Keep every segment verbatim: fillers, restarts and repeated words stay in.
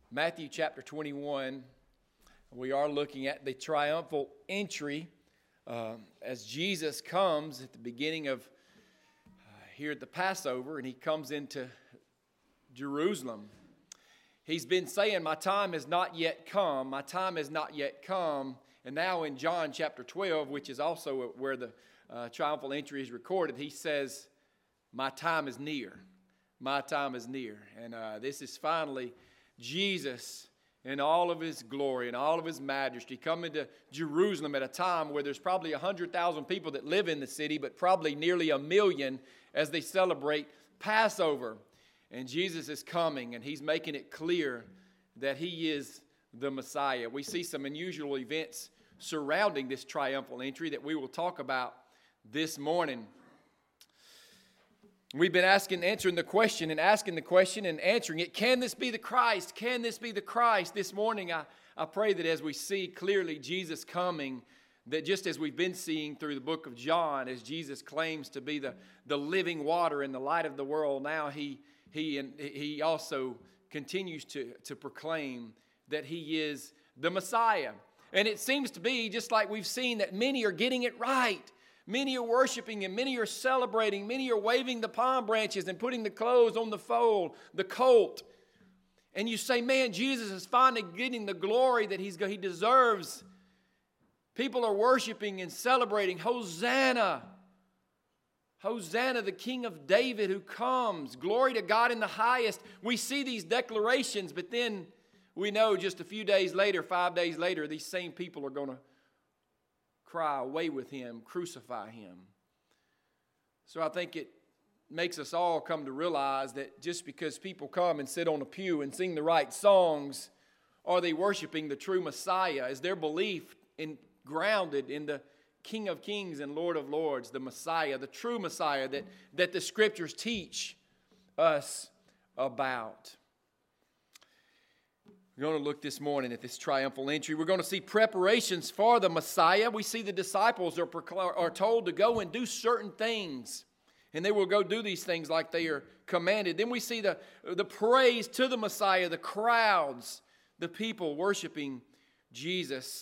Matthew chapter twenty-one, we are looking at the triumphal entry uh, as Jesus comes at the beginning of uh, here at the Passover, and he comes into Jerusalem. He's been saying, my time has not yet come, my time has not yet come. And now in John chapter twelve, which is also where the uh, triumphal entry is recorded, he says, my time is near. My time is near. And uh, this is finally Jesus in all of his glory and all of his majesty coming to Jerusalem at a time where there's probably one hundred thousand people that live in the city, but probably nearly a million as they celebrate Passover. And Jesus is coming, and he's making it clear that he is the Messiah. We see some unusual events surrounding this triumphal entry that we will talk about this morning. We've been asking, answering the question and asking the question and answering it. Can this be the Christ? Can this be the Christ? This morning, I, I pray that as we see clearly Jesus coming, that just as we've been seeing through the book of John, as Jesus claims to be the, the living water and the light of the world, now he he and he also continues to, to proclaim that he is the Messiah. And it seems to be, just like we've seen, that many are getting it right. Many are worshiping him. Many are celebrating. Many are waving the palm branches and putting the clothes on the foal, the colt. And you say, man, Jesus is finally getting the glory that he's, he deserves. People are worshiping and celebrating. Hosanna. Hosanna, the King of David who comes. Glory to God in the highest. We see these declarations, but then we know just a few days later, five days later, these same people are going to cry, away with him, crucify him. So I think it makes us all come to realize that just because people come and sit on a pew and sing the right songs, are they worshiping the true Messiah? Is their belief in, grounded in the King of Kings and Lord of Lords, the Messiah, the true Messiah that, that the Scriptures teach us about? We're going to look this morning at this triumphal entry. We're going to see preparations for the Messiah. We see the disciples are, are told to go and do certain things. And they will go do these things like they are commanded. Then we see the, the praise to the Messiah, the crowds, the people worshiping Jesus.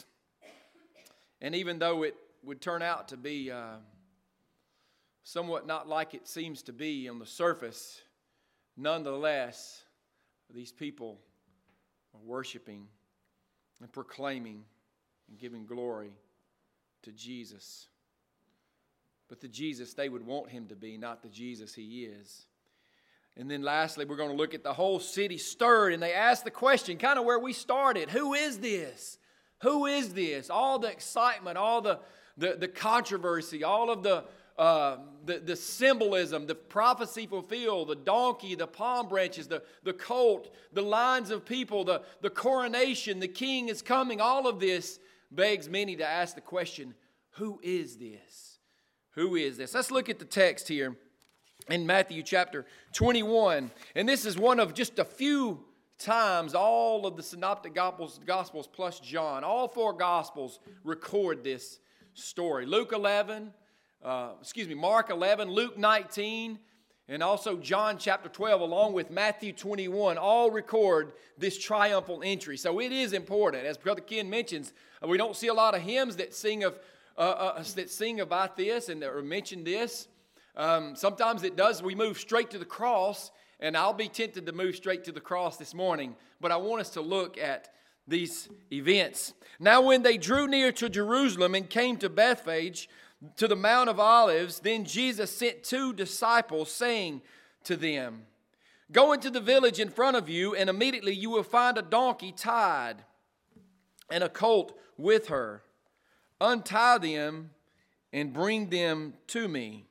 And even though it would turn out to be uh, somewhat not like it seems to be on the surface, nonetheless, these people worshiping and proclaiming and giving glory to Jesus. But the Jesus they would want him to be, not the Jesus he is. And then lastly, we're going to look at the whole city stirred, and they asked the question, kind of where we started, who is this? Who is this? All the excitement, all the, the, the controversy, all of the Uh, the, the symbolism, the prophecy fulfilled, the donkey, the palm branches, the, the colt, the lines of people, the, the coronation, the king is coming. All of this begs many to ask the question, who is this? Who is this? Let's look at the text here in Matthew chapter twenty-one. And this is one of just a few times all of the synoptic gospels, gospels plus John, all four gospels record this story. Luke eleven, Uh, excuse me, Mark eleven, Luke nineteen, and also John chapter twelve, along with Matthew twenty-one, all record this triumphal entry. So it is important. As Brother Ken mentions, uh, we don't see a lot of hymns that sing of uh, uh, that sing about this and that or mention this. Um, sometimes it does. We move straight to the cross, and I'll be tempted to move straight to the cross this morning. But I want us to look at these events. Now, when they drew near to Jerusalem and came to Bethphage, to the Mount of Olives, then Jesus sent two disciples, saying to them, go into the village in front of you, and immediately you will find a donkey tied and a colt with her. Untie them and bring them to me.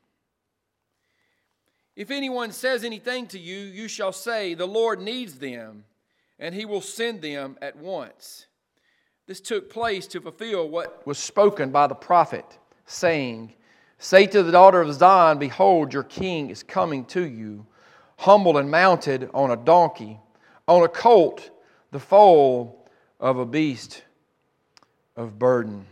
If anyone says anything to you, you shall say, the Lord needs them, and he will send them at once. This took place to fulfill what was spoken by the prophet, saying, say to the daughter of Zion, behold, your king is coming to you, humble and mounted on a donkey, on a colt, the foal of a beast of burden.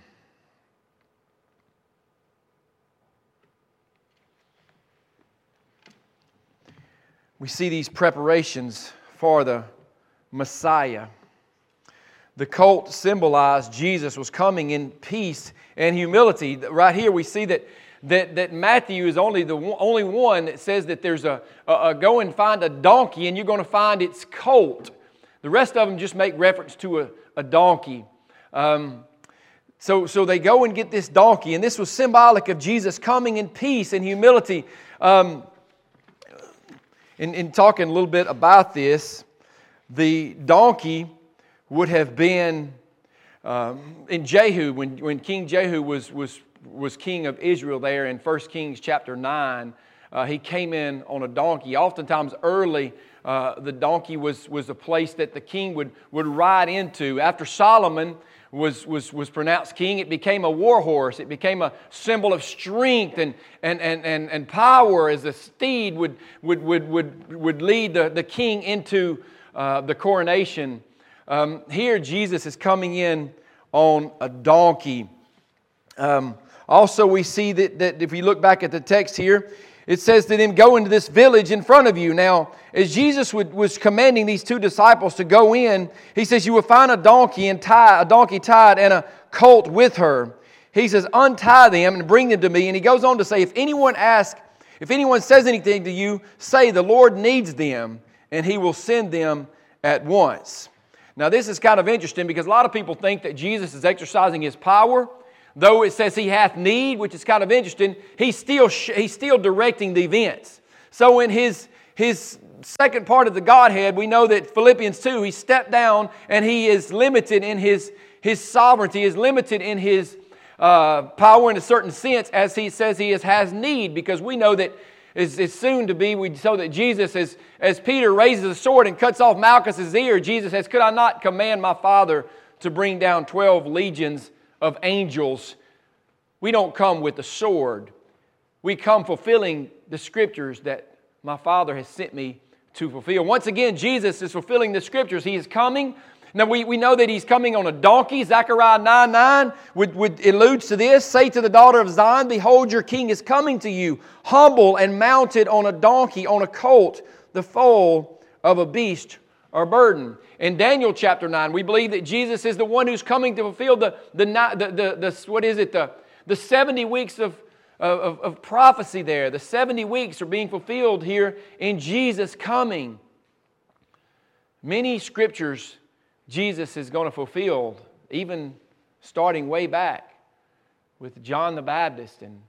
We see these preparations for the Messiah. The colt symbolized Jesus was coming in peace and humility. Right here we see that, that, that Matthew is only the only one that says that there's a, a, a go and find a donkey and you're going to find its colt. The rest of them just make reference to a, a donkey. Um, so, so they go and get this donkey, and this was symbolic of Jesus coming in peace and humility. Um, in, in talking a little bit about this, the donkey would have been um, in Jehu, when, when King Jehu was, was, was king of Israel there in First Kings chapter nine, uh, he came in on a donkey. Oftentimes early, uh, the donkey was, was a place that the king would, would ride into. After Solomon was, was, was pronounced king, it became a war horse. It became a symbol of strength and, and, and, and, and power, as the steed would, would, would, would, would lead the, the king into uh, the coronation. Um, here Jesus is coming in on a donkey. Um, also we see that, that if we look back at the text here, it says to them, go into this village in front of you. Now, as Jesus would, was commanding these two disciples to go in, He says, you will find a donkey and tie, a donkey tied and a colt with her. He says, untie them and bring them to me. And He goes on to say, if anyone asks, if anyone says anything to you, say the Lord needs them and He will send them at once. Now, this is kind of interesting because a lot of people think that Jesus is exercising His power. Though it says He hath need, which is kind of interesting, He's still, he's still directing the events. So in His, his second part of the Godhead, we know that Philippians two, He stepped down and He is limited in His, his sovereignty, He is limited in His uh, power in a certain sense, as He says He is, has need, because we know that Is, is soon to be, we so that Jesus, as, as Peter raises a sword and cuts off Malchus's ear, Jesus says, could I not command my Father to bring down twelve legions of angels? We don't come with a sword. We come fulfilling the Scriptures that my Father has sent me to fulfill. Once again, Jesus is fulfilling the Scriptures. He is coming. Now, we, we know that He's coming on a donkey. Zechariah nine nine would, would alludes to this. Say to the daughter of Zion, behold, your king is coming to you, humble and mounted on a donkey, on a colt, the foal of a beast or burden. In Daniel chapter nine, we believe that Jesus is the one who's coming to fulfill the, the, the, the, the what is it, the, the seventy weeks of, of, of prophecy there. The seventy weeks are being fulfilled here in Jesus coming. Many scriptures Jesus is going to fulfill, even starting way back with John the Baptist. And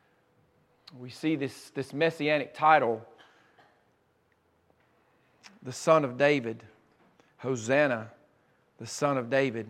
we see this, this messianic title, the Son of David. Hosanna, the Son of David.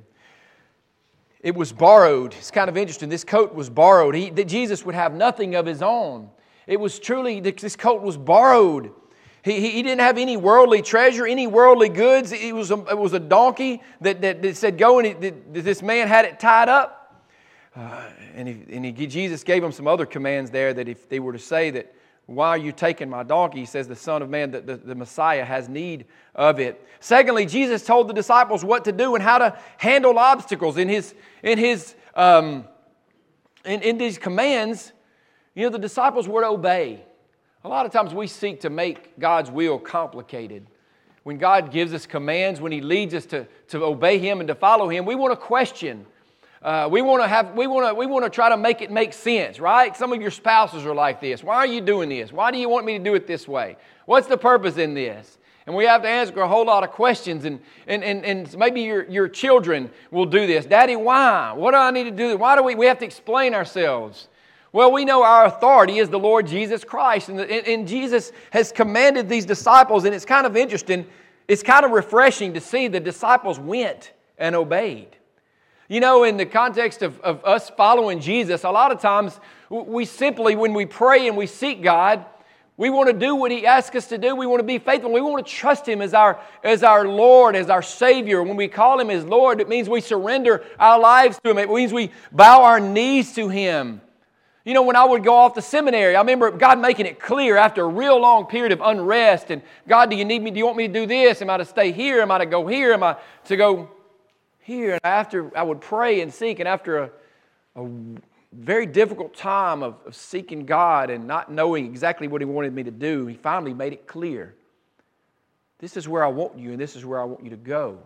It was borrowed. It's kind of interesting. This coat was borrowed. He, that Jesus would have nothing of His own. It was truly, this coat was borrowed. He, he didn't have any worldly treasure, any worldly goods. It was a, it was a donkey that, that, that said, go, and it, this man had it tied up. Uh, and he, and he, Jesus gave him some other commands there, that if they were to say that, why are you taking my donkey? He says the Son of Man, the, the, the Messiah, has need of it. Secondly, Jesus told the disciples what to do and how to handle obstacles. In his, in his, um, in, in these commands, you know, the disciples were to obey. A lot of times we seek to make God's will complicated. When God gives us commands, when He leads us to, to obey Him and to follow Him, we want to question. Uh, we want to have. We want to. We want to try to make it make sense, right? Some of your spouses are like this. Why are you doing this? Why do you want me to do it this way? What's the purpose in this? And we have to answer a whole lot of questions. And and and, and maybe your, your children will do this. Daddy, why? What do I need to do? Why do we? We have to explain ourselves. Well, we know our authority is the Lord Jesus Christ, and, the, and, and Jesus has commanded these disciples. And it's kind of interesting. It's kind of refreshing to see the disciples went and obeyed. You know, in the context of, of us following Jesus, a lot of times we simply, when we pray and we seek God, we want to do what He asks us to do. We want to be faithful. We want to trust Him as our, as our Lord, as our Savior. When we call Him as Lord, it means we surrender our lives to Him. It means we bow our knees to Him. You know, when I would go off to seminary, I remember God making it clear after a real long period of unrest. And God, do you need me? Do you want me to do this? Am I to stay here? Am I to go here? Am I to go here? And after I would pray and seek, and after a, a very difficult time of, of seeking God and not knowing exactly what He wanted me to do, He finally made it clear. this is where I want you and this is where I want you to go.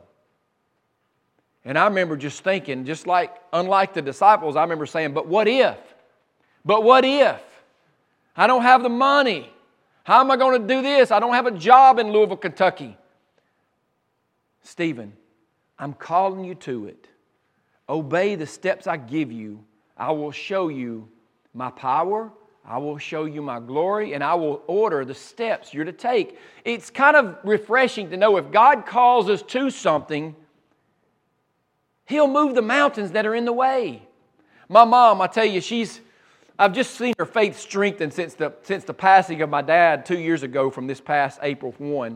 And I remember just thinking, just like, unlike the disciples, I remember saying, but what if? But what if? I don't have the money. How am I going to do this? I don't have a job in Louisville, Kentucky. Stephen, I'm calling you to it. Obey the steps I give you. I will show you my power. I will show you my glory, and I will order the steps you're to take. It's kind of refreshing to know if God calls us to something, He'll move the mountains that are in the way. My mom, I tell you, she's, I've just seen her faith strengthen since the, since the passing of my dad two years ago from this past April first.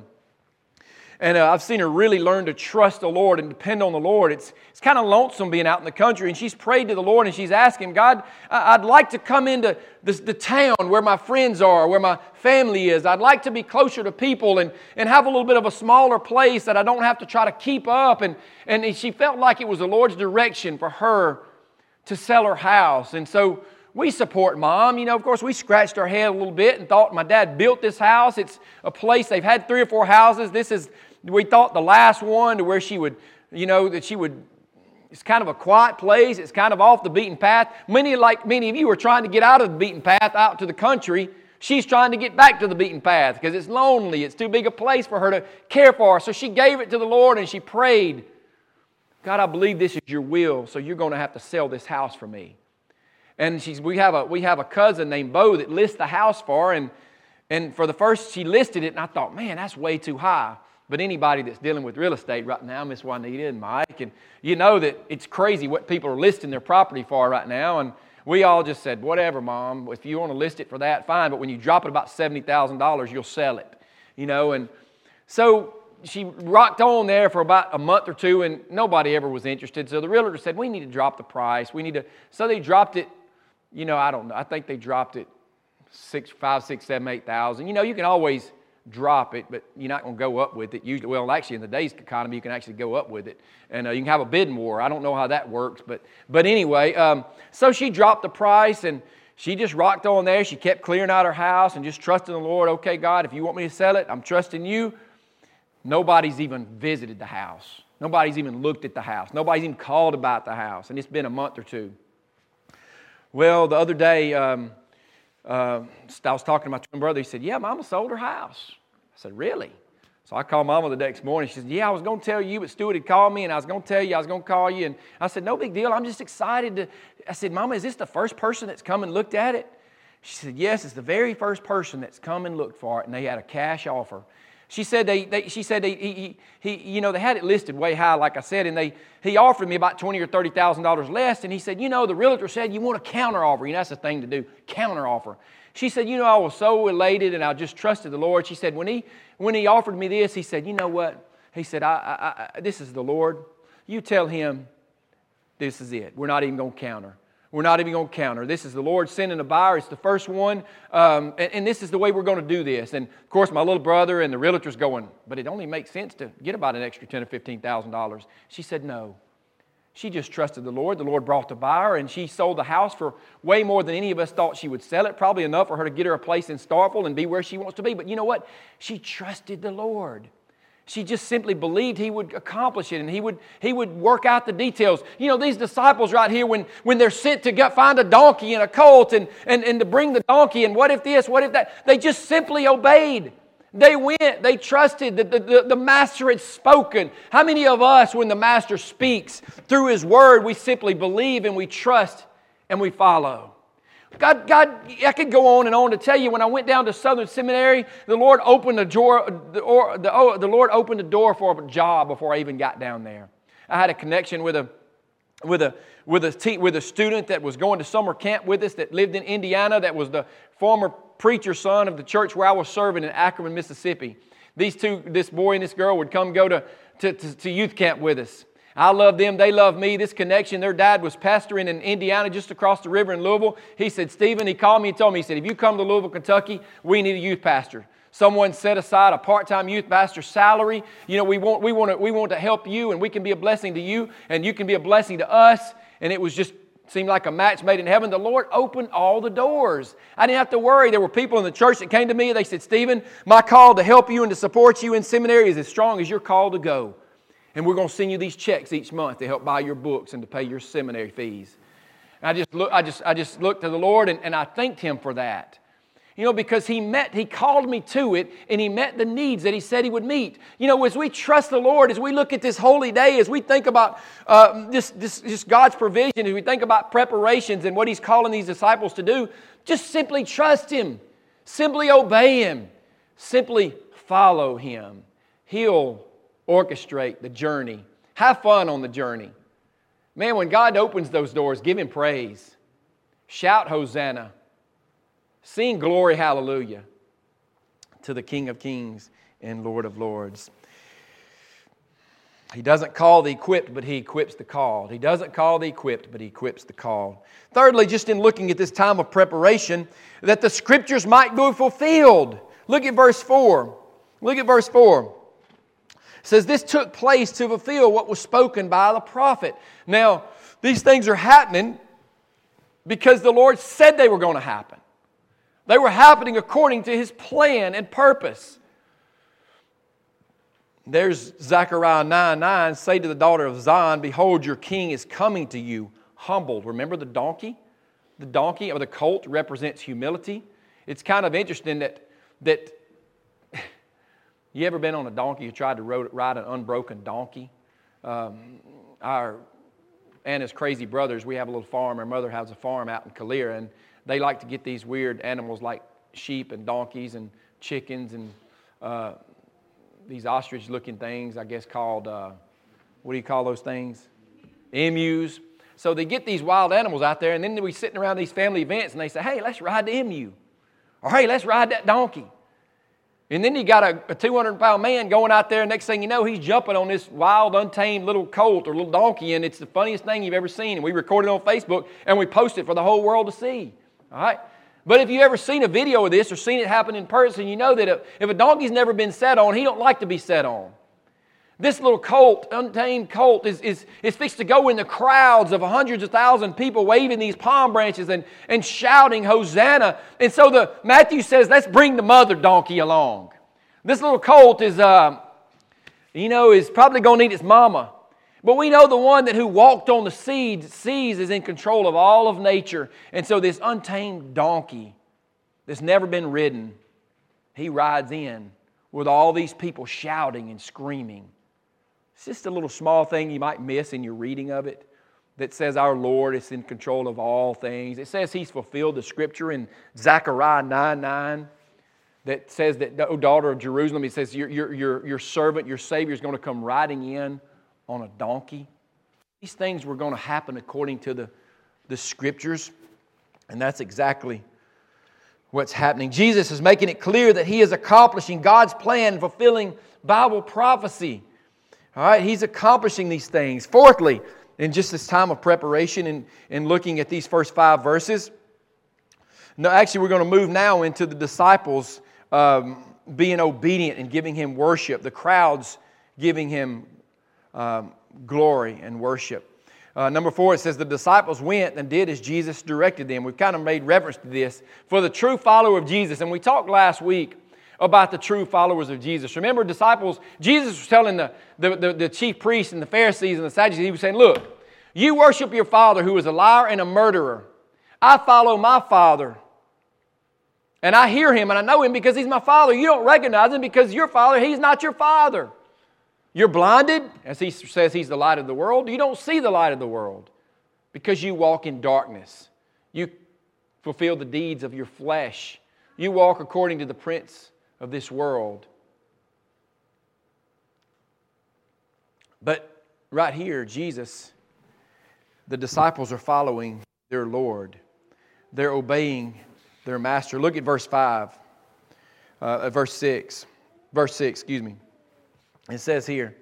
And uh, I've seen her really learn to trust the Lord and depend on the Lord. It's, it's kind of lonesome being out in the country. And she's prayed to the Lord and she's asking, God, I'd like to come into this, the town where my friends are, where my family is. I'd like to be closer to people and, and have a little bit of a smaller place that I don't have to try to keep up. And, and she felt like it was the Lord's direction for her to sell her house. And so we support Mom. You know, of course, we scratched our head a little bit and thought my dad built this house. It's a place, they've had three or four houses. This is, we thought, the last one to where she would, you know, that she would, it's kind of a quiet place. It's kind of off the beaten path. Many, like many of you, are trying to get out of the beaten path out to the country. She's trying to get back to the beaten path because it's lonely. It's too big a place for her to care for. So she gave it to the Lord and she prayed, God, I believe this is your will, so you're going to have to sell this house for me. And she's, we have a we have a cousin named Bo that lists the house for her, and and for the first she listed it, and I thought, man, that's way too high. But anybody that's dealing with real estate right now, Miss Juanita and Mike, and you know that it's crazy what people are listing their property for right now. And we all just said, whatever, Mom, if you want to list it for that, fine. But when you drop it about seventy thousand dollars, you'll sell it, you know. And so she rocked on there for about a month or two, and nobody ever was interested. So the realtor said, we need to drop the price. We need to. So they dropped it. You know, I don't know. I think they dropped it six, five, six, seven, eight thousand. You know, you can always drop it, but you're not going to go up with it. Usually, well, actually, in today's economy, you can actually go up with it, and uh, you can have a bidding war. I don't know how that works, but but anyway, um, so she dropped the price, and she just rocked on there. She kept clearing out her house and just trusting the Lord. Okay, God, if you want me to sell it, I'm trusting you. Nobody's even visited the house. Nobody's even looked at the house. Nobody's even called about the house, and it's been a month or two. Well, the other day, um, uh, I was talking to my twin brother. He said, yeah, Mama sold her house. I said, really? So I called Mama the next morning. She said, yeah, I was going to tell you, but Stuart had called me, and I was going to tell you, I was going to call you. And I said, no big deal. I'm just excited to. I said, Mama, is this the first person that's come and looked at it? She said, yes, it's the very first person that's come and looked for it, and they had a cash offer. She said they, they she said they, he, he, he, you know, they had it listed way high, like I said, and they he offered me about twenty or thirty thousand dollars less, and he said, you know, the realtor said you want a counter offer. You know, that's the thing to do, counter offer. She said, you know, I was so elated, and I just trusted the Lord. She said, when he when he offered me this, he said, you know what? He said, I, I, I this is the Lord. You tell him this is it. We're not even going to counter. We're not even going to counter. This is the Lord sending a buyer. It's the first one. Um, and, and this is the way we're going to do this. And, of course, my little brother and the realtor's going, but it only makes sense to get about an extra ten thousand dollars or fifteen thousand dollars. She said no. She just trusted the Lord. The Lord brought the buyer, and she sold the house for way more than any of us thought she would sell it. Probably enough for her to get her a place in Starkville and be where she wants to be. But you know what? She trusted the Lord. She just simply believed He would accomplish it, and He would He would work out the details. You know, these disciples right here, when, when they're sent to get, find a donkey and a colt and, and, and to bring the donkey, and what if this, what if that, they just simply obeyed. They went, they trusted that the, the, the Master had spoken. How many of us, when the Master speaks through His Word, we simply believe and we trust and we follow? God, God, I could go on and on to tell you, when I went down to Southern Seminary, the Lord opened the door, the, or, the, oh, the Lord opened the door for a job before I even got down there. I had a connection with a, with a, with a, te- with a student that was going to summer camp with us that lived in Indiana, that was the former preacher's son of the church where I was serving in Ackerman, Mississippi. These two, this boy and this girl, would come go to, to, to, to youth camp with us. I love them. They love me. This connection, their dad was pastoring in Indiana just across the river in Louisville. He said, Stephen, he called me and told me, he said, if you come to Louisville, Kentucky, we need a youth pastor. Someone set aside a part-time youth pastor salary. You know, we want, we want to, we want to help you, and we can be a blessing to you, and you can be a blessing to us. And it was just seemed like a match made in heaven. The Lord opened all the doors. I didn't have to worry. There were people in the church that came to me. They said, Stephen, my call to help you and to support you in seminary is as strong as your call to go. And we're going to send you these checks each month to help buy your books and to pay your seminary fees. And I just, look, I just, I just looked to the Lord and, and I thanked Him for that. You know, because He met, He called me to it, and He met the needs that He said He would meet. You know, as we trust the Lord, as we look at this holy day, as we think about uh, this, this, this God's provision, as we think about preparations and what He's calling these disciples to do, just simply trust Him. Simply obey Him. Simply follow Him. He'll orchestrate the journey. Have fun on the journey. Man, when God opens those doors, give Him praise. Shout Hosanna. Sing glory, hallelujah to the King of Kings and Lord of Lords. He doesn't call the equipped, but He equips the called. He doesn't call the equipped, but He equips the called. Thirdly, just in looking at this time of preparation, that the Scriptures might be fulfilled. Look at verse four. Look at verse four. It says, this took place to fulfill what was spoken by the prophet. Now, these things are happening because the Lord said they were going to happen. They were happening according to His plan and purpose. There's Zechariah nine nine. Say to the daughter of Zion, behold, your king is coming to you, humbled. Remember the donkey? The donkey or the colt represents humility. It's kind of interesting that, that you ever been on a donkey? You tried to ride an unbroken donkey? Um, our Anna's crazy brothers, we have a little farm. Our mother has a farm out in Calera, and they like to get these weird animals like sheep and donkeys and chickens and uh, these ostrich-looking things, I guess called, uh, what do you call those things? Emus. So they get these wild animals out there, and then we sitting around these family events, and they say, hey, let's ride the emu. Or, hey, let's ride that donkey. And then you got a, a two hundred pound man going out there, and next thing you know, he's jumping on this wild, untamed little colt or little donkey, and it's the funniest thing you've ever seen. And we record it on Facebook, and we post it for the whole world to see. All right? But if you've ever seen a video of this or seen it happen in person, you know that if, if a donkey's never been sat on, he don't like to be sat on. This little colt, untamed colt, is, is, is fixed to go in the crowds of hundreds of thousands of people waving these palm branches and, and shouting Hosanna. And so the Matthew says, let's bring the mother donkey along. This little colt is, uh, you know, is probably going to need its mama. But we know the one that who walked on the seas, seas is in control of all of nature. And so this untamed donkey that's never been ridden, he rides in with all these people shouting and screaming. It's just a little small thing you might miss in your reading of it that says our Lord is in control of all things. It says He's fulfilled the Scripture in Zechariah nine nine that says that, O daughter of Jerusalem, He says your, your, your, your servant, your Savior is going to come riding in on a donkey. These things were going to happen according to the, the Scriptures, and that's exactly what's happening. Jesus is making it clear that He is accomplishing God's plan, fulfilling Bible prophecy. All right, He's accomplishing these things. Fourthly, in just this time of preparation and, and looking at these first five verses, no, actually we're going to move now into the disciples um, being obedient and giving Him worship, the crowds giving Him Um, glory and worship. Uh, number four, it says the disciples went and did as Jesus directed them. We've kind of made reference to this. For the true follower of Jesus, and we talked last week about the true followers of Jesus. Remember, disciples, Jesus was telling the, the, the, the chief priests and the Pharisees and the Sadducees, He was saying, look, you worship your father who is a liar and a murderer. I follow my Father. And I hear Him and I know Him because He's my Father. You don't recognize Him because your Father, He's not your Father. You're blinded, as He says He's the light of the world. You don't see the light of the world because you walk in darkness. You fulfill the deeds of your flesh. You walk according to the prince of this world. But right here, Jesus, the disciples are following their Lord. They're obeying their Master. Look at verse five, uh, verse six. Verse six, excuse me. It says here,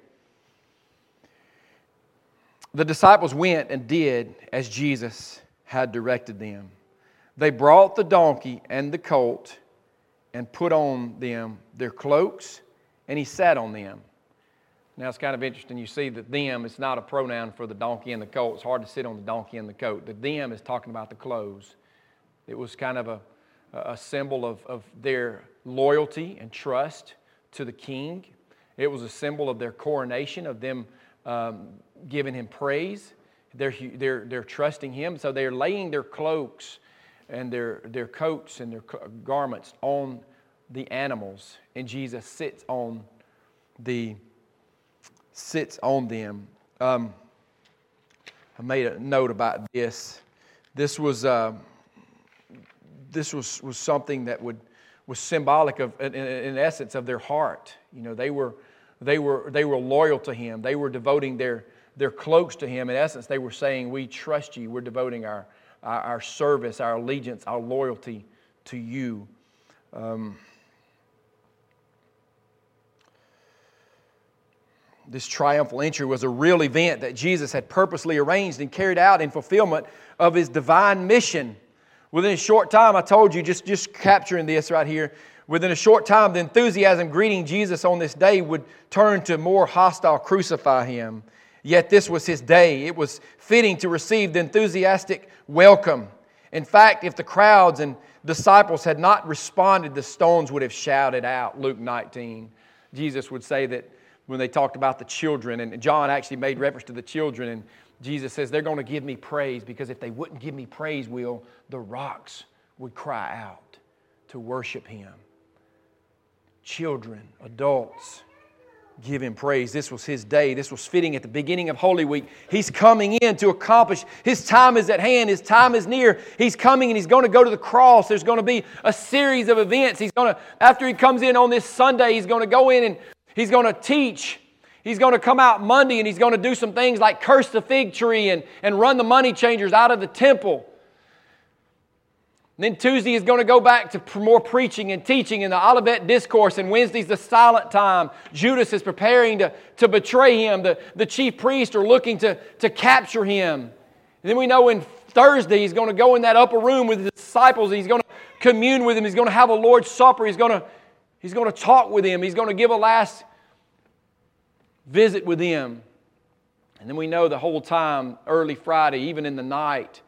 the disciples went and did as Jesus had directed them. They brought the donkey and the colt and put on them their cloaks, and He sat on them. Now, it's kind of interesting. You see that them is not a pronoun for the donkey and the colt. It's hard to sit on the donkey and the coat. The them is talking about the clothes. It was kind of a, a symbol of, of their loyalty and trust to the king. It was a symbol of their coronation, of them um, giving him praise. They're, they're, they're trusting him. So they're laying their cloaks and their, their coats and their garments on the animals. And Jesus sits on the sits on them. Um, I made a note about this. This was uh, this was, was something that would was symbolic of, in, in essence, of their heart. You know, they were they were they were loyal to him. They were devoting their their cloaks to him. In essence, they were saying, "We trust you. We're devoting our our, our service, our allegiance, our loyalty to you." Um, This triumphal entry was a real event that Jesus had purposely arranged and carried out in fulfillment of His divine mission. Within a short time, I told you, just, just capturing this right here, within a short time, the enthusiasm greeting Jesus on this day would turn to more hostile crucify Him. Yet this was His day. It was fitting to receive the enthusiastic welcome. In fact, if the crowds and disciples had not responded, the stones would have shouted out, Luke nineteen. Jesus would say that when they talked about the children, and John actually made reference to the children, and Jesus says, they're going to give me praise, because if they wouldn't give me praise, Will, the rocks would cry out to worship Him. Children, adults, give Him praise. This was His day. This was fitting at the beginning of Holy Week. He's coming in to accomplish. His time is at hand. His time is near. He's coming and He's going to go to the cross. There's going to be a series of events. He's going to, after He comes in on this Sunday, He's going to go in and He's going to teach. He's going to come out Monday and He's going to do some things like curse the fig tree and, and run the money changers out of the temple. And then Tuesday is going to go back to more preaching and teaching in the Olivet Discourse. And Wednesday's the silent time. Judas is preparing to, to betray Him. The, the chief priests are looking to, to capture Him. And then we know in Thursday He's going to go in that upper room with His disciples. And He's going to commune with them. He's going to have a Lord's Supper. He's going to He's going to talk with them. He's going to give a last visit with them. And then we know the whole time, early Friday, even in the night,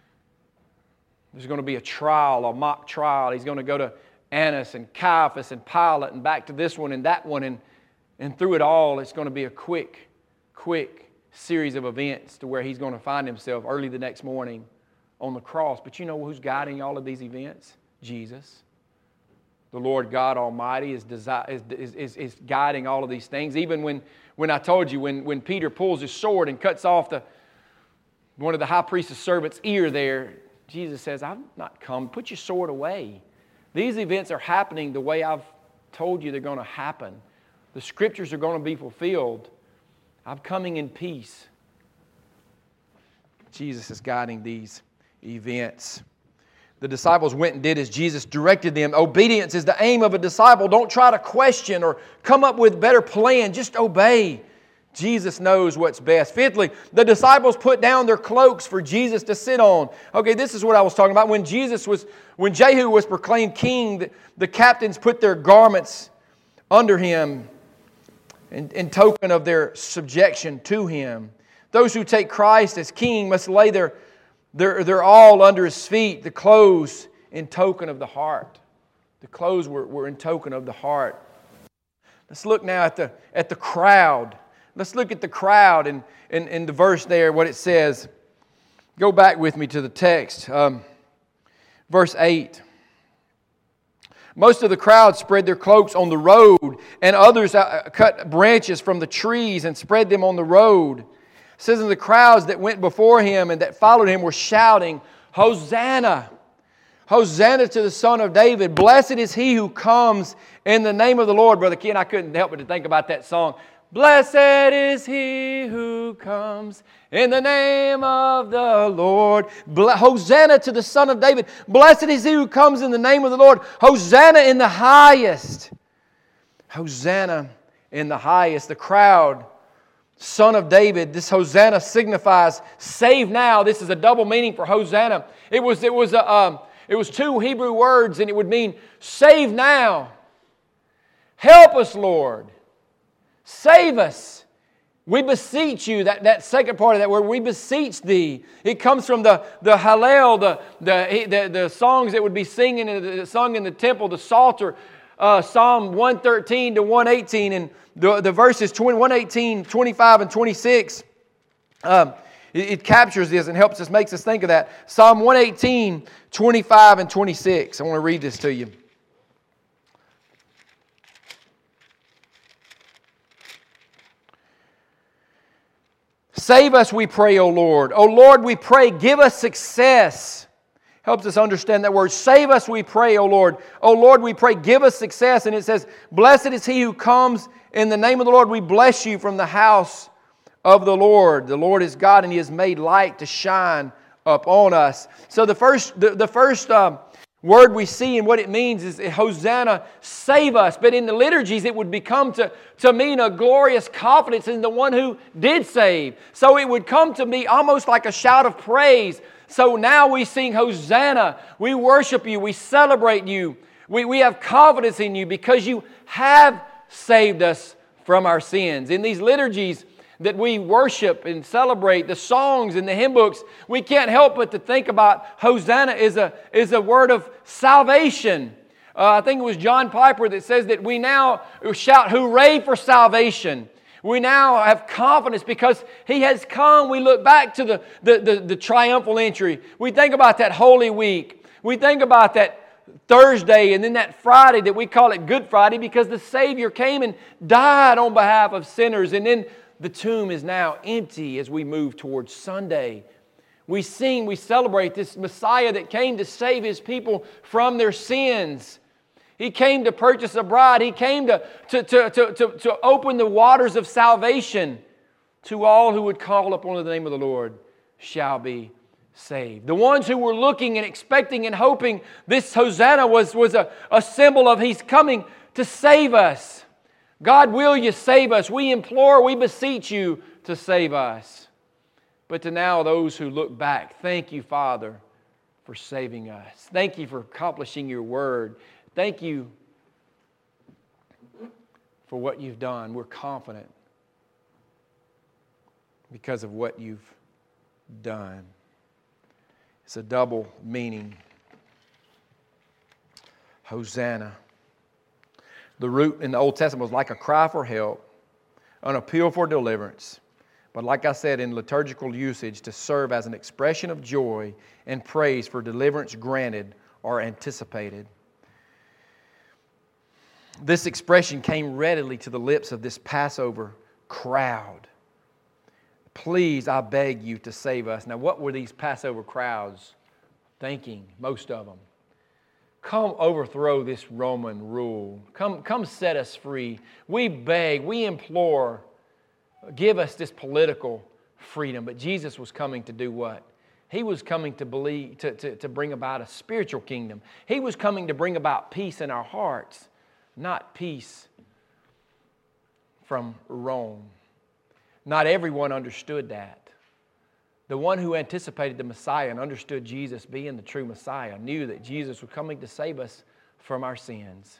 there's going to be a trial, a mock trial. He's going to go to Annas and Caiaphas and Pilate and back to this one and that one. And, and through it all, it's going to be a quick, quick series of events to where He's going to find Himself early the next morning on the cross. But you know who's guiding all of these events? Jesus. The Lord God Almighty is, desi- is, is, is guiding all of these things. Even when, when I told you, when, when Peter pulls his sword and cuts off the one of the high priest's servant's ear there, Jesus says, I've not come. Put your sword away. These events are happening the way I've told you they're going to happen. The Scriptures are going to be fulfilled. I'm coming in peace. Jesus is guiding these events. The disciples went and did as Jesus directed them. Obedience is the aim of a disciple. Don't try to question or come up with a better plan. Just obey. Jesus knows what's best. Fifthly, the disciples put down their cloaks for Jesus to sit on. Okay, this is what I was talking about. When Jesus was, when Jehu was proclaimed king, the, the captains put their garments under him in, in token of their subjection to him. Those who take Christ as king must lay their They're, they're all under His feet, the clothes in token of the heart. The clothes were, were in token of the heart. Let's look now at the, at the crowd. Let's look at the crowd in, in, in the verse there, what it says. Go back with me to the text. Um, verse eight. Most of the crowd spread their cloaks on the road, and others cut branches from the trees and spread them on the road. It says, in the crowds that went before Him and that followed Him were shouting, Hosanna! Hosanna to the Son of David! Blessed is He who comes in the name of the Lord. Brother Ken, I couldn't help but to think about that song. Blessed is He who comes in the name of the Lord. Hosanna to the Son of David! Blessed is He who comes in the name of the Lord. Hosanna in the highest! Hosanna in the highest. The crowd, Son of David, this Hosanna signifies save now. This is a double meaning for Hosanna. It was, it was, a, um, it was two Hebrew words, and it would mean save now. Help us, Lord. Save us. We beseech you, that, that second part of that word, we beseech thee. It comes from the, the Hallel, the, the, the, the songs that would be singing and sung in the temple, the Psalter, uh, Psalm one thirteen to one eighteen, and the, the verses one eighteen, twenty-five, and twenty-six. Um, it, it captures this and helps us, makes us think of that. Psalm one eighteen, twenty-five, and twenty-six. I want to read this to you. Save us, we pray, O Lord. O Lord, we pray, give us success. Helps us understand that word. Save us, we pray, O Lord. O Lord, we pray, give us success. And it says, blessed is he who comes in the name of the Lord. We bless you from the house of the Lord. The Lord is God, and He has made light to shine upon us. So the first, the, the first um, word we see and what it means is Hosanna, save us. But in the liturgies it would become to, to mean a glorious confidence in the one who did save. So it would come to be almost like a shout of praise. So now we sing Hosanna. We worship you. We celebrate you. We, we have confidence in you because you have saved us from our sins. In these liturgies that we worship and celebrate, the songs and the hymn books, we can't help but to think about Hosanna is a, is a word of salvation. Uh, I think it was John Piper that says that we now shout hooray for salvation. We now have confidence because He has come. We look back to the, the, the, the triumphal entry. We think about that Holy Week. We think about that Thursday and then that Friday that we call it Good Friday because the Savior came and died on behalf of sinners. And then the tomb is now empty as we move towards Sunday. We sing, we celebrate this Messiah that came to save His people from their sins. He came to purchase a bride. He came to, to, to, to, to, to open the waters of salvation to all who would call upon the name of the Lord shall be saved. The ones who were looking and expecting and hoping this Hosanna was, was a, a symbol of He's coming to save us. God, will you save us? We implore, we beseech you to save us. But to now those who look back, thank you, Father, for saving us. Thank you for accomplishing your word. Thank you for what you've done. We're confident because of what you've done. It's a double meaning. Hosanna. The root in the Old Testament was like a cry for help, an appeal for deliverance. But like I said, in liturgical usage, to serve as an expression of joy and praise for deliverance granted or anticipated. This expression came readily to the lips of this Passover crowd. Please, I beg you to save us. Now, what were these Passover crowds thinking, most of them? Come overthrow this Roman rule. Come, come set us free. We beg, we implore, give us this political freedom. But Jesus was coming to do what? He was coming to believe, to, to, to bring about a spiritual kingdom. He was coming to bring about peace in our hearts, not peace from Rome. Not everyone understood that. The one who anticipated the Messiah and understood Jesus being the true Messiah knew that Jesus was coming to save us from our sins.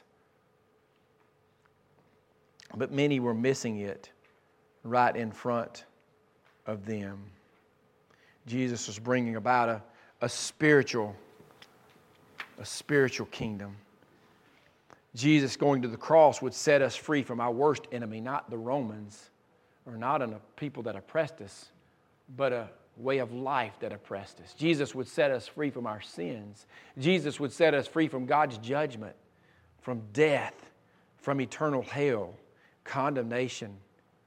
But many were missing it right in front of them. Jesus was bringing about a, a spiritual, a spiritual kingdom. Jesus going to the cross would set us free from our worst enemy, not the Romans, or not a people that oppressed us, but a way of life that oppressed us. Jesus would set us free from our sins. Jesus would set us free from God's judgment, from death, from eternal hell, condemnation.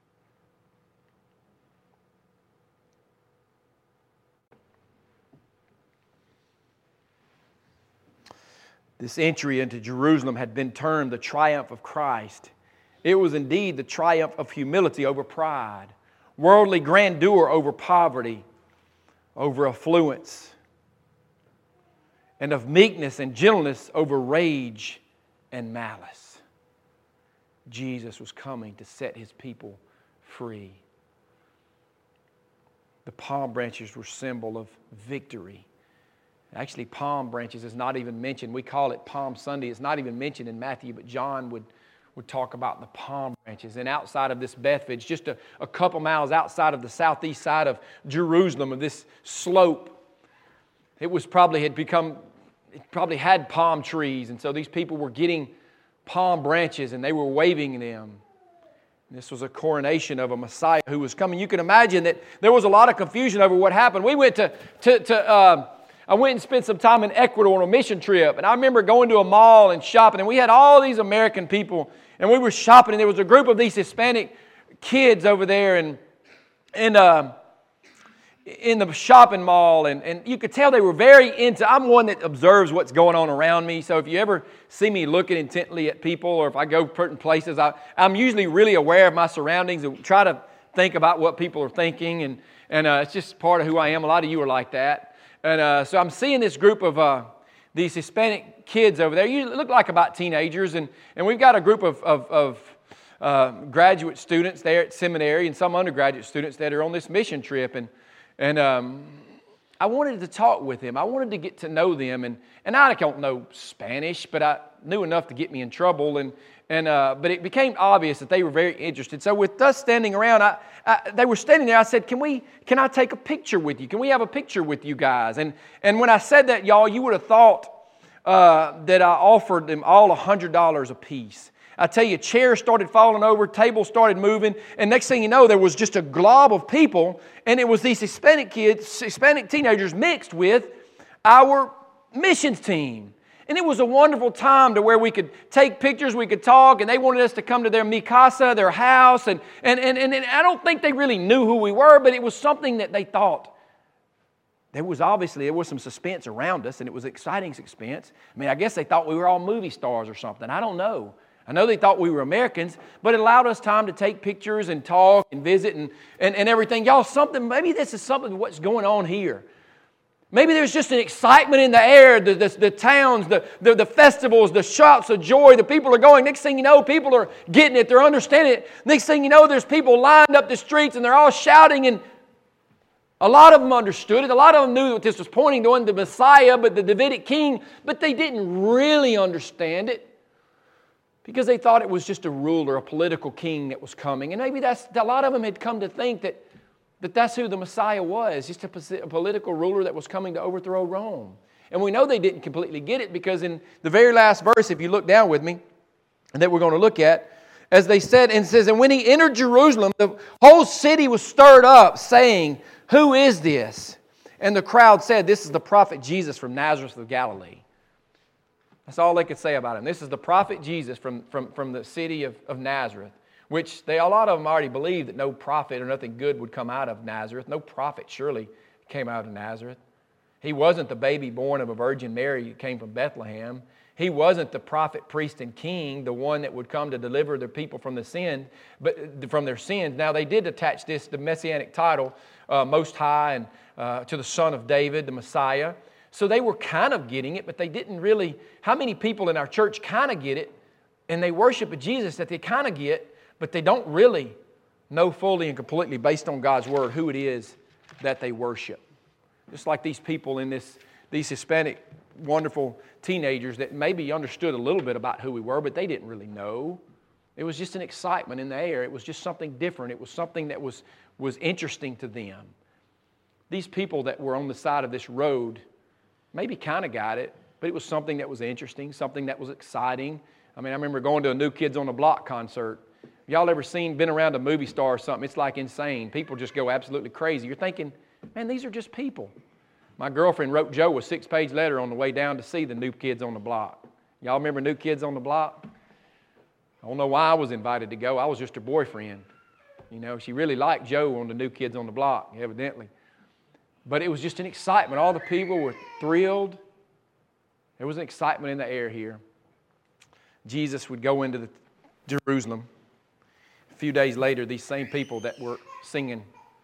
This entry into Jerusalem had been termed the triumph of Christ. It was indeed the triumph of humility over pride, worldly grandeur over poverty, over affluence, and of meekness and gentleness over rage and malice. Jesus was coming to set His people free. The palm branches were a symbol of victory. Actually, palm branches is not even mentioned. We call it Palm Sunday. It's not even mentioned in Matthew, but John would, would talk about the palm branches. And outside of this Bethphage, just a, a couple miles outside of the southeast side of Jerusalem, of this slope, it was probably had become, it probably had palm trees. And so these people were getting palm branches and they were waving them. This was a coronation of a Messiah who was coming. You can imagine that there was a lot of confusion over what happened. We went to, to, to uh, I went and spent some time in Ecuador on a mission trip. And I remember going to a mall and shopping. And we had all these American people. And we were shopping. And there was a group of these Hispanic kids over there. And, and uh, in the shopping mall, and, and you could tell they were very into, I'm one that observes what's going on around me, so if you ever see me looking intently at people, or if I go certain places, I, I'm usually really aware of my surroundings and try to think about what people are thinking, and, and uh, it's just part of who I am. A lot of you are like that. And uh, so I'm seeing this group of uh, these Hispanic kids over there. You look like about teenagers, and, and we've got a group of, of, of uh, graduate students there at seminary and some undergraduate students that are on this mission trip, and And um, I wanted to talk with them. I wanted to get to know them. And, and I don't know Spanish, but I knew enough to get me in trouble. And, and, uh, but it became obvious that they were very interested. So with us standing around, I, I, they were standing there. I said, can we? Can I take a picture with you? Can we have a picture with you guys? And, and when I said that, y'all, you would have thought uh, that I offered them all one hundred dollars a piece. I tell you, chairs started falling over, tables started moving, and next thing you know, there was just a glob of people, and it was these Hispanic kids, Hispanic teenagers mixed with our missions team. And it was a wonderful time to where we could take pictures, we could talk, and they wanted us to come to their mi casa, their house, and, and, and, and I don't think they really knew who we were, but it was something that they thought. There was obviously, there was some suspense around us, and it was exciting suspense. I mean, I guess they thought we were all movie stars or something. I don't know. I know they thought we were Americans, but it allowed us time to take pictures and talk and visit and, and, and everything. Y'all, something, maybe this is something of what's going on here. Maybe there's just an excitement in the air, the, the, the towns, the, the, the festivals, the shouts of joy. The people are going. Next thing you know, people are getting it. They're understanding it. Next thing you know, there's people lined up the streets and they're all shouting, and a lot of them understood it. A lot of them knew that this was pointing to the Messiah, but the Davidic king, but they didn't really understand it, because they thought it was just a ruler, a political king that was coming. And maybe that's, a lot of them had come to think that, that that's who the Messiah was, just a, a political ruler that was coming to overthrow Rome. And we know they didn't completely get it, because in the very last verse, if you look down with me, and that we're going to look at, as they said, and it says, and when he entered Jerusalem, the whole city was stirred up, saying, who is this? And the crowd said, this is the prophet Jesus from Nazareth of Galilee. That's all they could say about him. This is the prophet Jesus from, from, from the city of, of Nazareth, which they, a lot of them already believed that no prophet or nothing good would come out of Nazareth. No prophet surely came out of Nazareth. He wasn't the baby born of a Virgin Mary who came from Bethlehem. He wasn't the prophet, priest, and king, the one that would come to deliver their people from the sin, but from their sins. Now they did attach this, the messianic title, uh, Most High, and uh, to the Son of David, the Messiah. So they were kind of getting it, but they didn't really. How many people in our church kind of get it, and they worship a Jesus that they kind of get, but they don't really know fully and completely, based on God's Word, who it is that they worship. Just like these people in this, these Hispanic, wonderful teenagers that maybe understood a little bit about who we were, but they didn't really know. It was just an excitement in the air. It was just something different. It was something that was, was interesting to them. These people that were on the side of this road maybe kind of got it, but it was something that was interesting, something that was exciting. I mean, I remember going to a New Kids on the Block concert. Y'all ever seen, been around a movie star or something? It's like insane. People just go absolutely crazy. You're thinking, man, these are just people. My girlfriend wrote Joe a six-page letter on the way down to see the New Kids on the Block. Y'all remember New Kids on the Block? I don't know why I was invited to go. I was just her boyfriend. You know, she really liked Joe on the New Kids on the Block, evidently. But it was just an excitement. All the people were thrilled. There was an excitement in the air here. Jesus would go into the Jerusalem. A few days later, these same people that were singing,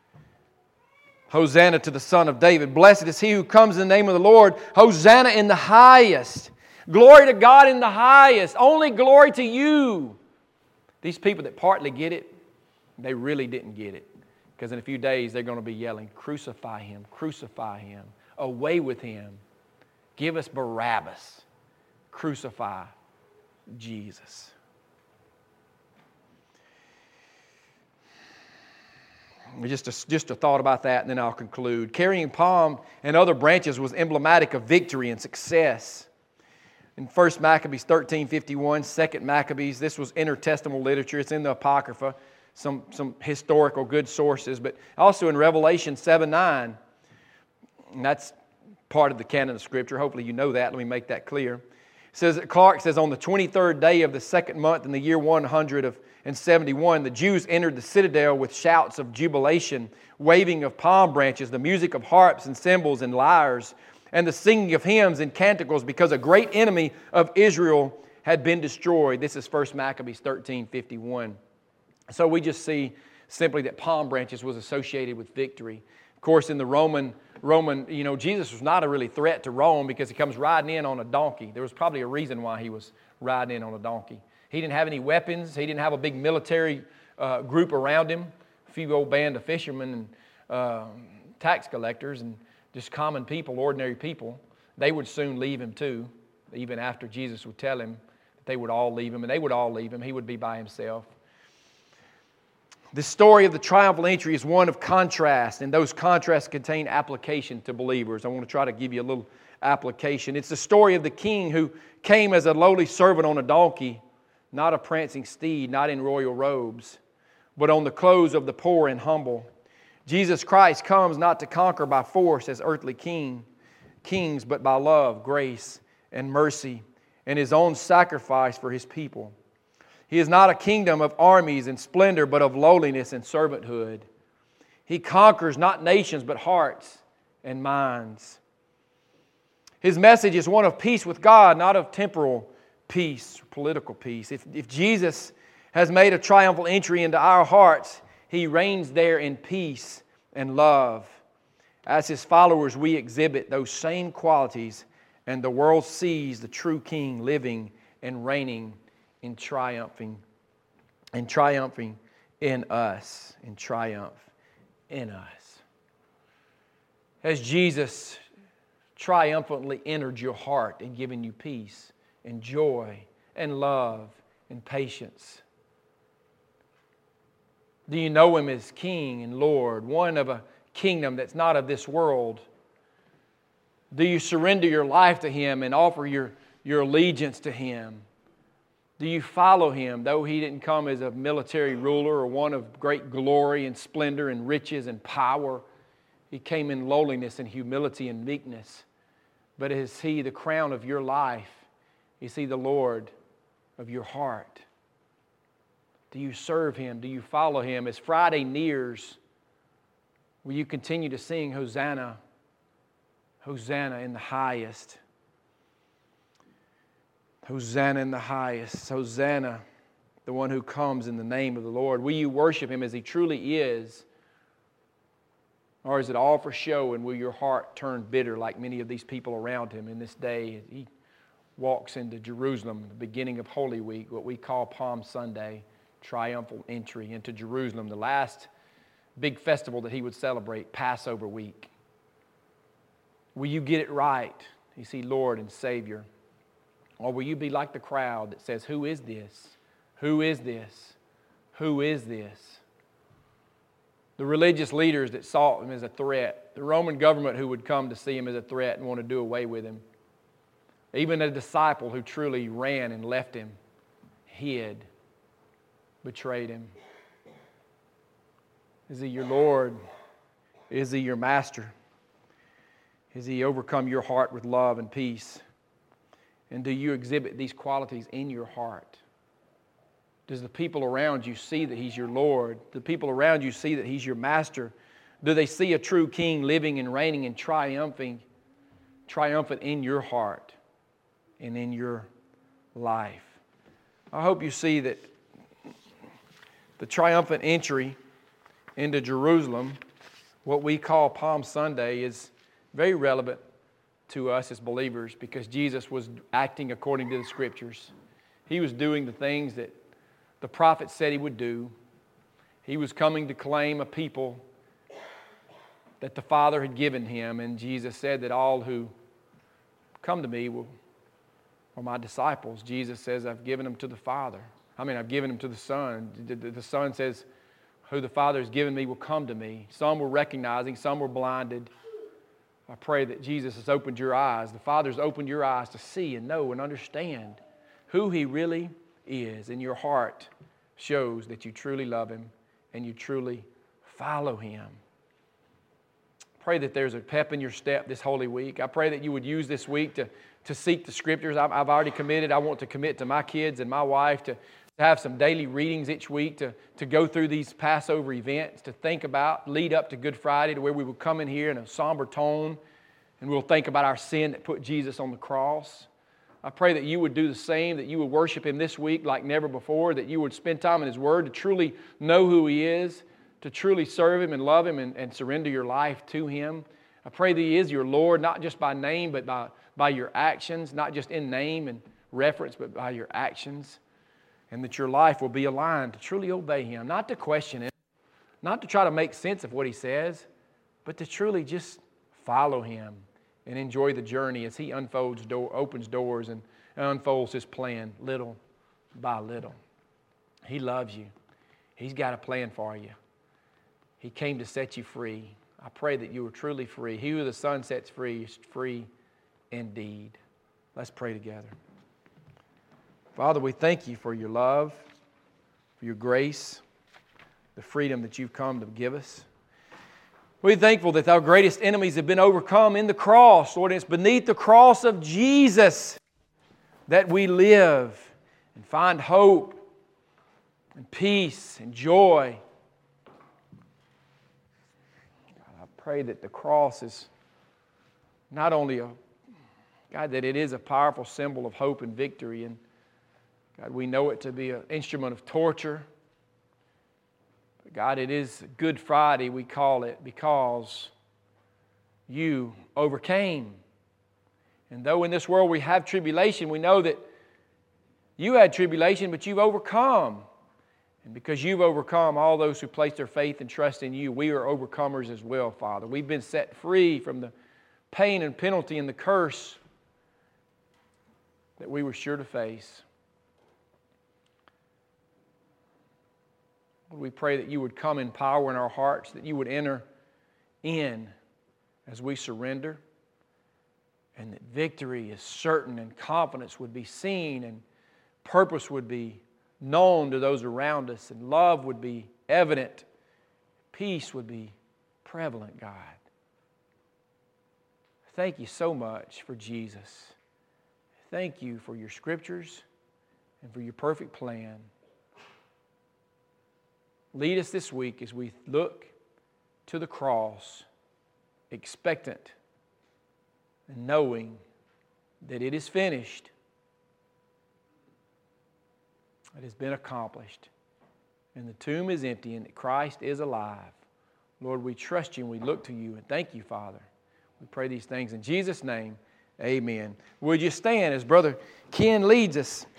Hosanna to the Son of David. Blessed is he who comes in the name of the Lord. Hosanna in the highest. Glory to God in the highest. Only glory to you. These people that partly get it, they really didn't get it. Because in a few days, they're going to be yelling, crucify him, crucify him, away with him. Give us Barabbas. Crucify Jesus. Just a, just a thought about that, and then I'll conclude. Carrying palm and other branches was emblematic of victory and success. In First Maccabees thirteen fifty-one, Second Maccabees, this was intertestamental literature. It's in the Apocrypha, some, some historical good sources, but also in Revelation seven nine, and that's part of the canon of Scripture. Hopefully you know that. Let me make that clear. It says, Clark says, on the twenty-third day of the second month in the year one hundred seventy-one, the Jews entered the citadel with shouts of jubilation, waving of palm branches, the music of harps and cymbals and lyres, and the singing of hymns and canticles, because a great enemy of Israel had been destroyed. This is First Maccabees thirteen fifty-one. So we just see simply that palm branches was associated with victory. Of course, in the Roman, Roman, you know, Jesus was not a really threat to Rome because he comes riding in on a donkey. There was probably a reason why he was riding in on a donkey. He didn't have any weapons. He didn't have a big military uh, group around him. A few old band of fishermen and uh, tax collectors and just common people, ordinary people. They would soon leave him too, even after Jesus would tell him that they would all leave him, and they would all leave him. He would be by himself. The story of the triumphal entry is one of contrast, and those contrasts contain application to believers. I want to try to give you a little application. It's the story of the king who came as a lowly servant on a donkey, not a prancing steed, not in royal robes, but on the clothes of the poor and humble. Jesus Christ comes not to conquer by force as earthly king, kings, but by love, grace, and mercy, and His own sacrifice for His people. He is not a kingdom of armies and splendor, but of lowliness and servanthood. He conquers not nations, but hearts and minds. His message is one of peace with God, not of temporal peace, political peace. If, if Jesus has made a triumphal entry into our hearts, He reigns there in peace and love. As His followers, we exhibit those same qualities, and the world sees the true King living and reigning and triumphing, and triumphing in us, in triumph in us. Has Jesus triumphantly entered your heart and given you peace and joy and love and patience? Do you know Him as King and Lord, one of a kingdom that's not of this world? Do you surrender your life to Him and offer your, your allegiance to Him? Do you follow Him, though He didn't come as a military ruler or one of great glory and splendor and riches and power? He came in lowliness and humility and meekness. But is He the crown of your life? Is He the Lord of your heart? Do you serve Him? Do you follow Him? As Friday nears, will you continue to sing Hosanna, Hosanna in the highest? Hosanna in the highest. Hosanna, the one who comes in the name of the Lord. Will you worship Him as He truly is? Or is it all for show, and will your heart turn bitter like many of these people around Him in this day as He walks into Jerusalem, the beginning of Holy Week, what we call Palm Sunday, triumphal entry into Jerusalem, the last big festival that He would celebrate, Passover week? Will you get it right? You see, Lord and Savior. Or will you be like the crowd that says, who is this? Who is this? Who is this? The religious leaders that saw Him as a threat. The Roman government who would come to see Him as a threat and want to do away with Him. Even a disciple who truly ran and left Him, hid, betrayed Him. Is He your Lord? Is He your Master? Has He overcome your heart with love and peace? And do you exhibit these qualities in your heart? Does the people around you see that He's your Lord? Do the people around you see that He's your Master? Do they see a true King living and reigning and triumphing, triumphant in your heart and in your life? I hope you see that the triumphant entry into Jerusalem, what we call Palm Sunday, is very relevant to us as believers, because Jesus was acting according to the Scriptures. He was doing the things that the prophet said He would do. He was coming to claim a people that the Father had given Him, and Jesus said that all who come to me will, are my disciples. Jesus says, I've given them to the Father. I mean, I've given them to the Son. The Son says, who the Father has given me will come to me. Some were recognizing, some were blinded. I pray that Jesus has opened your eyes. The Father's opened your eyes to see and know and understand who He really is. And your heart shows that you truly love Him and you truly follow Him. Pray that there's a pep in your step this Holy Week. I pray that you would use this week to, to seek the Scriptures. I've, I've already committed. I want to commit to my kids and my wife to, to have some daily readings each week, to, to go through these Passover events, to think about, lead up to Good Friday, to where we will come in here in a somber tone and we'll think about our sin that put Jesus on the cross. I pray that you would do the same, that you would worship Him this week like never before, that you would spend time in His Word to truly know who He is, to truly serve Him and love Him and, and surrender your life to Him. I pray that He is your Lord, not just by name, but by, by your actions, not just in name and reference, but by your actions, and that your life will be aligned to truly obey Him, not to question Him, not to try to make sense of what He says, but to truly just follow Him and enjoy the journey as He unfolds door, opens doors and unfolds His plan little by little. He loves you. He's got a plan for you. He came to set you free. I pray that you are truly free. He who the Son sets free is free indeed. Let's pray together. Father, we thank You for Your love, for Your grace, the freedom that You've come to give us. We're thankful that our greatest enemies have been overcome in the cross. Lord, it's beneath the cross of Jesus that we live and find hope and peace and joy. God, I pray that the cross is not only a, God, that it is a powerful symbol of hope and victory. And God, we know it to be an instrument of torture. God, it is Good Friday, we call it, because You overcame. And though in this world we have tribulation, we know that You had tribulation, but You've overcome. And because You've overcome all those who place their faith and trust in You, we are overcomers as well, Father. We've been set free from the pain and penalty and the curse that we were sure to face. We pray that You would come in power in our hearts, that You would enter in as we surrender, and that victory is certain and confidence would be seen and purpose would be known to those around us and love would be evident, peace would be prevalent, God. Thank You so much for Jesus. Thank You for Your Scriptures and for Your perfect plan. Lead us this week as we look to the cross, expectant and knowing that it is finished. It has been accomplished. And the tomb is empty and that Christ is alive. Lord, we trust You and we look to You and thank You, Father. We pray these things in Jesus' name. Amen. Would you stand as Brother Ken leads us?